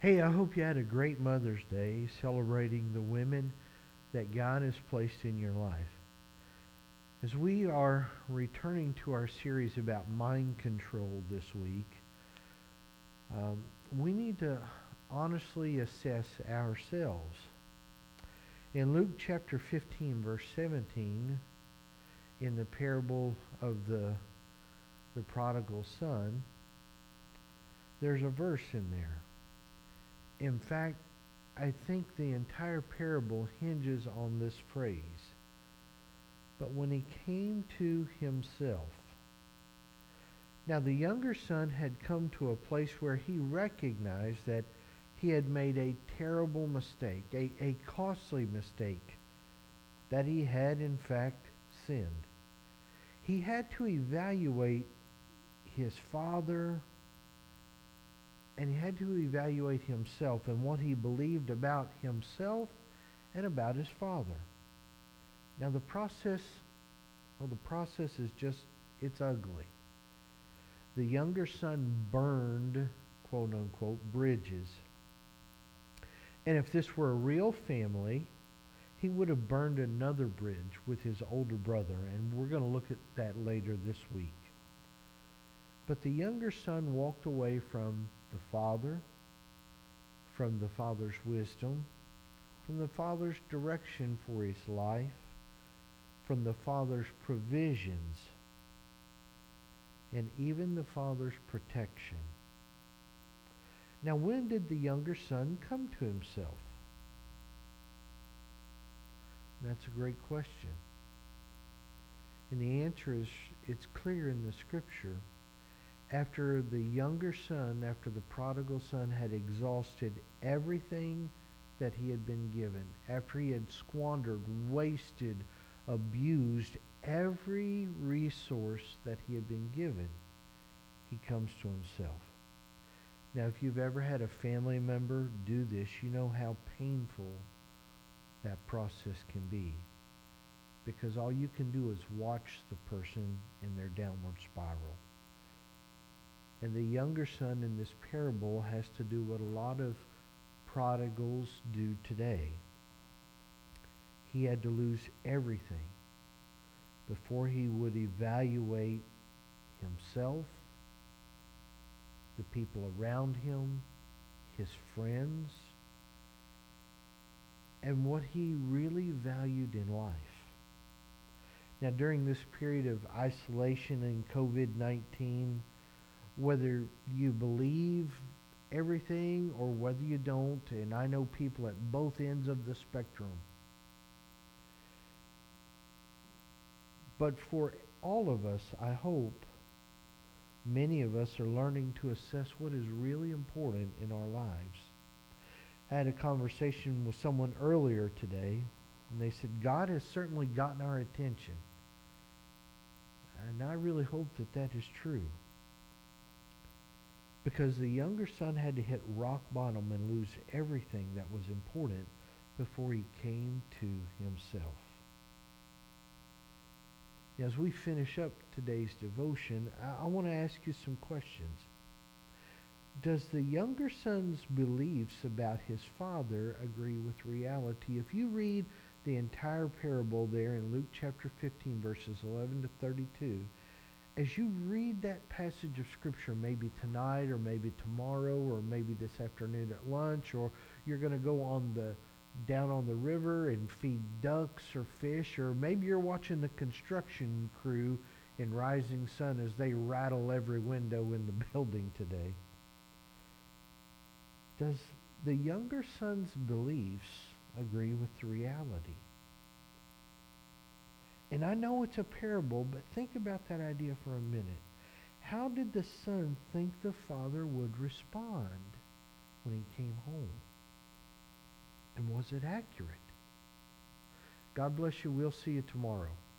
Hey, I hope you had a great Mother's Day celebrating the women that God has placed in your life. As we are returning to our series about mind control this week, um, we need to honestly assess ourselves. In Luke chapter 15, verse 17, in the parable of the prodigal son, there's a verse in there. In fact, I think the entire parable hinges on this phrase. But when he came to himself. Now the younger son had come to a place where he recognized that he had made a terrible mistake, a costly mistake, that he had in fact sinned. He had to evaluate his father, and he had to evaluate himself and what he believed about himself and about his father. Now the process is just, it's ugly. The younger son burned, quote unquote, bridges. And if this were a real family, he would have burned another bridge with his older brother. And we're going to look at that later this week. But the younger son walked away from the father, from the father's wisdom, from the father's direction for his life, from the father's provisions, and even the father's protection. Now, when did the younger son come to himself? That's a great question. And the answer is, it's clear in the scripture. After the younger son, after the prodigal son had exhausted everything that he had been given, after he had squandered, wasted, abused every resource that he had been given, he comes to himself. Now, if you've ever had a family member do this, you know how painful that process can be. Because all you can do is watch the person in their downward spiral. And the younger son in this parable has to do what a lot of prodigals do today. He had to lose everything before he would evaluate himself, the people around him, his friends, and what he really valued in life. Now, during this period of isolation and COVID-19, whether you believe everything or whether you don't, and I know people at both ends of the spectrum, but for all of us, I hope, many of us are learning to assess what is really important in our lives. I had a conversation with someone earlier today, and they said, God has certainly gotten our attention. And I really hope that that is true. Because the younger son had to hit rock bottom and lose everything that was important before he came to himself. As we finish up today's devotion, I want to ask you some questions. Does the younger son's beliefs about his father agree with reality? If you read the entire parable there in Luke chapter 15, verses 11 to 32, as you read that passage of Scripture, maybe tonight or maybe tomorrow or maybe this afternoon at lunch, or you're going to go down on the river and feed ducks or fish, or maybe you're watching the construction crew in Rising Sun as they rattle every window in the building today. Does the younger son's beliefs agree with the reality? And I know it's a parable, but think about that idea for a minute. How did the son think the father would respond when he came home? And was it accurate? God bless you. We'll see you tomorrow.